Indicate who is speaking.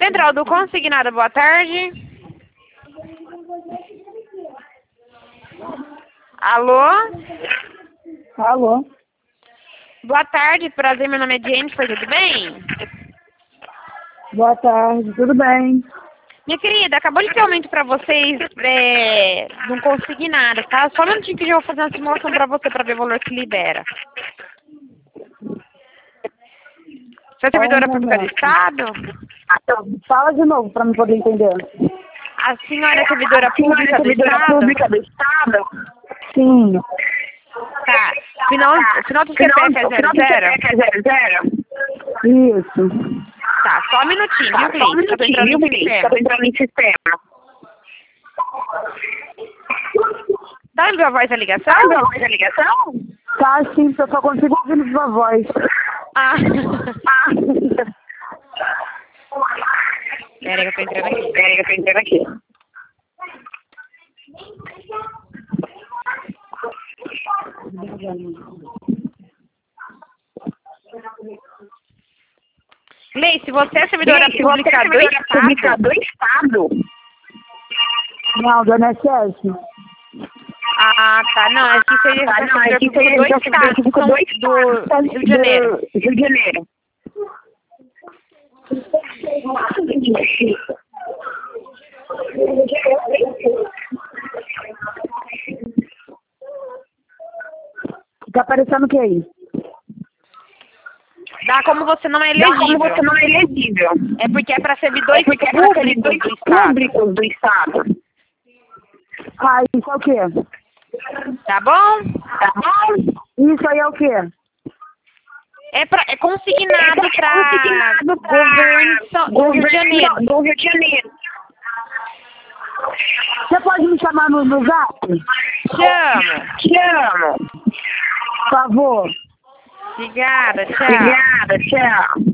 Speaker 1: Central do Consignado, boa tarde. Alô?
Speaker 2: Alô?
Speaker 1: Boa tarde, prazer, meu nome é Jennifer, tudo bem?
Speaker 2: Boa tarde, tudo bem?
Speaker 1: Minha querida, acabou de ter aumento pra vocês de um consignado, tá? Só um minutinho que eu já vou fazer uma simulação pra você, pra ver o valor que libera. Você é servidora pública do Estado?
Speaker 2: Fala de novo para me poder entender.
Speaker 1: A senhora é servidora pública do Estado?
Speaker 2: Sim.
Speaker 1: Tá. Final do CPF é 00?
Speaker 2: Isso.
Speaker 1: Tá, só um minutinho, viu, cliente? Que eu tô entrando no sistema. Tá em viva voz a ligação?
Speaker 2: Tá, sim, eu só consigo ouvir na sua voz.
Speaker 1: Ah. Pera aí que eu tô entrando aqui. Lei, se você é servidora pública do Estado...
Speaker 2: Não, do INSS.
Speaker 1: Ah, tá. Não, aqui seria servidor público do Estado, do Rio de Janeiro.
Speaker 2: Tá aparecendo o que aí?
Speaker 1: Dá como você não é elegível. É porque é para servidores públicos do Estado.
Speaker 2: Ah, isso é o quê?
Speaker 1: Tá bom?
Speaker 2: Isso aí é o quê?
Speaker 1: É consignado para governo do Rio de Janeiro.
Speaker 2: Você pode me chamar no zap?
Speaker 1: Chamo.
Speaker 2: Por favor.
Speaker 1: Obrigada, tchau.
Speaker 2: Tchau.